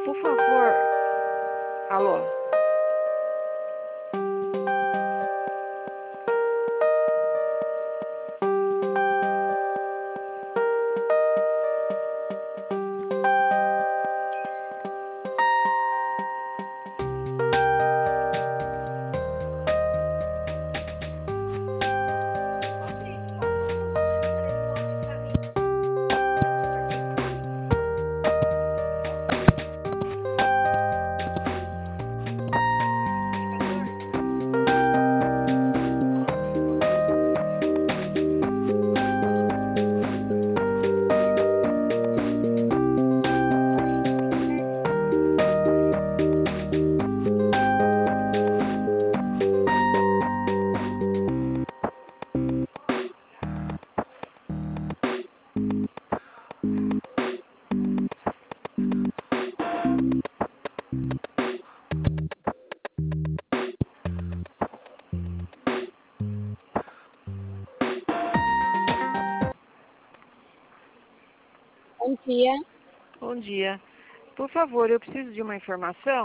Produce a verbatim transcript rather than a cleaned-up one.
por favor. Alô? Bom dia. Bom dia. Por favor, eu preciso de uma informação.